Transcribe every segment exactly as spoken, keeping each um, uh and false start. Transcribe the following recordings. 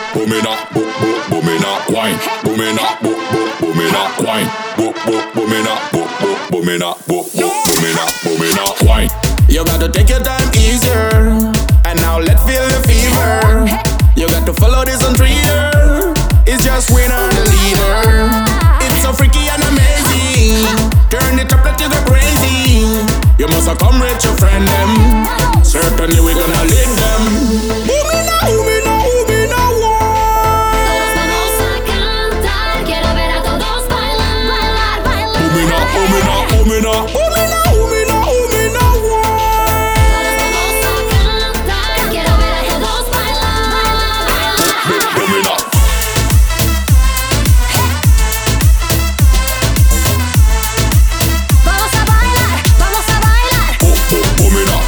boom it up, boom boom boom it up, wine, boom it up, boom boom boom it up, wine, boom boom boom it up, boom boom boom it up, boom boom boom it up, boom it up, wine. You got to take your time easier, and now let's feel the fever. You got to follow this on Twitter. It's just winner the leader. It's so freaky and amazing. Turn it up, let you go crazy. You must have come with your friend them. Certainly we gonna lick them. Boom it up, boom it up, boom it up, Todos vamos a cantar. Quiero ver a todos bailar, bailar, bailar. Boom it up, boom it up, boom it up, boom it up, boom it up, boom it up. Todos vamos a cantar. Quiero ver a todos bailar, bailar. boom it up. Vamos a bailar, vamos a bailar. Boom boom boom it up.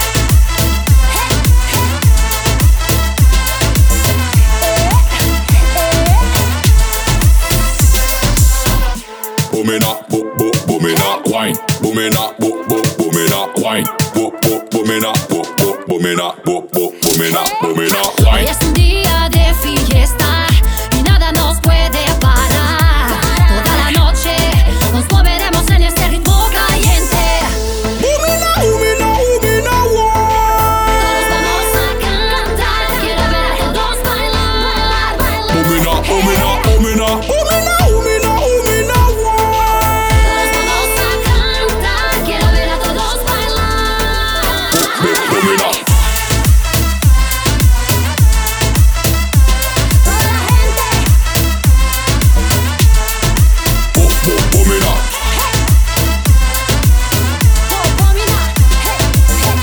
Boom it up, boom boom boom it up, wine, boom it up, boom boom boom it up, wine, boom boom boom it up, boom boom boom it up, boom boom boom it up, boom it up, Hoy wine. es un día de fiesta y nada nos puede parar. Toda la noche nos moveremos en este ritmo caliente. Boom it up, boom it up, boom it up. Todos vamos a cantar. Quiero ver a todos bailar, bailar, Boom it bailar. up, boom it up, boom it up. Boom it up, boom it up, boom it up. Todos vamos a cantar. Quiero ver a todos bailar. Boom boom it up. Toda la gente. Boom boom boom it up. Oh, pomina. Hey, hey.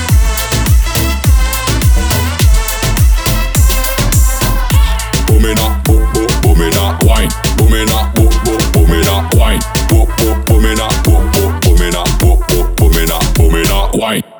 Boom it up, boom boom boom it up, wine, boom it up, boom boom boom it up, wine, boom boom boom it up, boom boom boom it up, boom boom boom it up, boom it up, wine.